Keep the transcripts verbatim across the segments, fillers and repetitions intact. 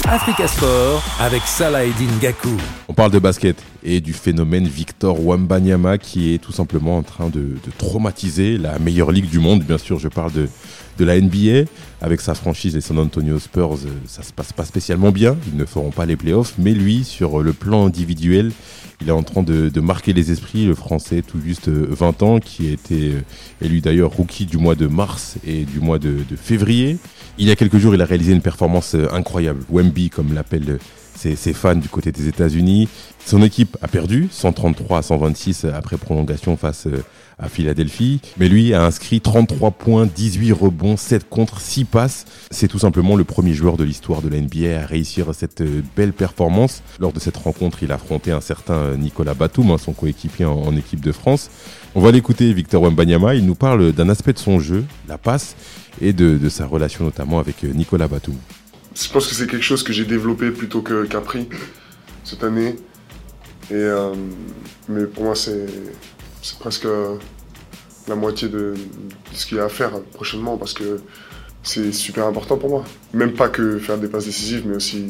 Africa Sport avec Salah-Eddine Gakou. On parle de basket et du phénomène Victor Wembanyama qui est tout simplement en train de, de traumatiser la meilleure ligue du monde. Bien sûr, je parle de, de la N B A. Avec sa franchise, les San Antonio Spurs, ça se passe pas spécialement bien. Ils ne feront pas les playoffs. Mais lui, sur le plan individuel, il est en train de, de marquer les esprits. Le Français, tout juste vingt ans, qui a été élu d'ailleurs rookie du mois de mars et du mois de, de février. Il y a quelques jours, il a réalisé une performance incroyable. Wemby, comme l'appellent ses, ses fans du côté des États-Unis. Son équipe a perdu, cent trente-trois à cent vingt-six après prolongation face à Philadelphie. Mais lui a inscrit trente-trois points, dix-huit rebonds, sept contre, six passes. C'est tout simplement le premier joueur de l'histoire de la N B A à réussir cette belle performance. Lors de cette rencontre, il a affronté un certain Nicolas Batum, son coéquipier en, en équipe de France. On va l'écouter, Victor Wembanyama. Il nous parle d'un aspect de son jeu, la passe, et de, de sa relation notamment avec Nicolas Batum. Je pense que c'est quelque chose que j'ai développé plutôt que, qu'appris cette année. Et, euh, mais pour moi, c'est, c'est presque la moitié de, de ce qu'il y a à faire prochainement parce que c'est super important pour moi. Même pas que faire des passes décisives, mais aussi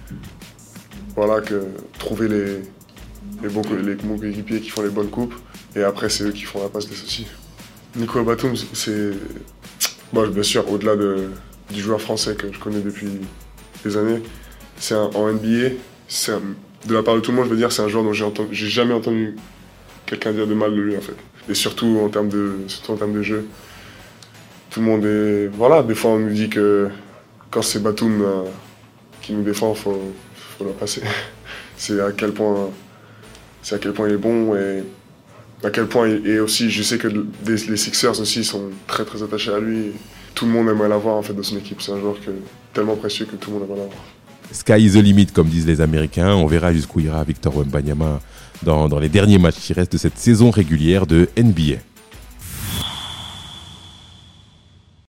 voilà, que trouver les, les bons les bons coéquipiers qui font les bonnes coupes. Et après, c'est eux qui font la passe décisive. Nicolas Batum, c'est bon, bien sûr, au-delà de, du joueur français que je connais depuis des années, c'est un, en N B A, c'est un, de la part de tout le monde, je veux dire, c'est un joueur dont j'ai, entendu, j'ai jamais entendu quelqu'un dire de mal de lui en fait. Et surtout en termes de, surtout en termes de jeu. Tout le monde est, voilà, des fois on nous dit que quand c'est Batum euh, qui nous défend, il faut, faut le passer. C'est à quel point, c'est à quel point il est bon et à quel point il, et aussi je sais que les, les Sixers aussi sont très très attachés à lui. Tout le monde aimerait l'avoir en fait de son équipe. C'est un joueur que, tellement précieux que tout le monde aimerait l'avoir. Sky is the limit, comme disent les Américains. On verra jusqu'où ira Victor Wembanyama dans, dans les derniers matchs qui restent de cette saison régulière de N B A.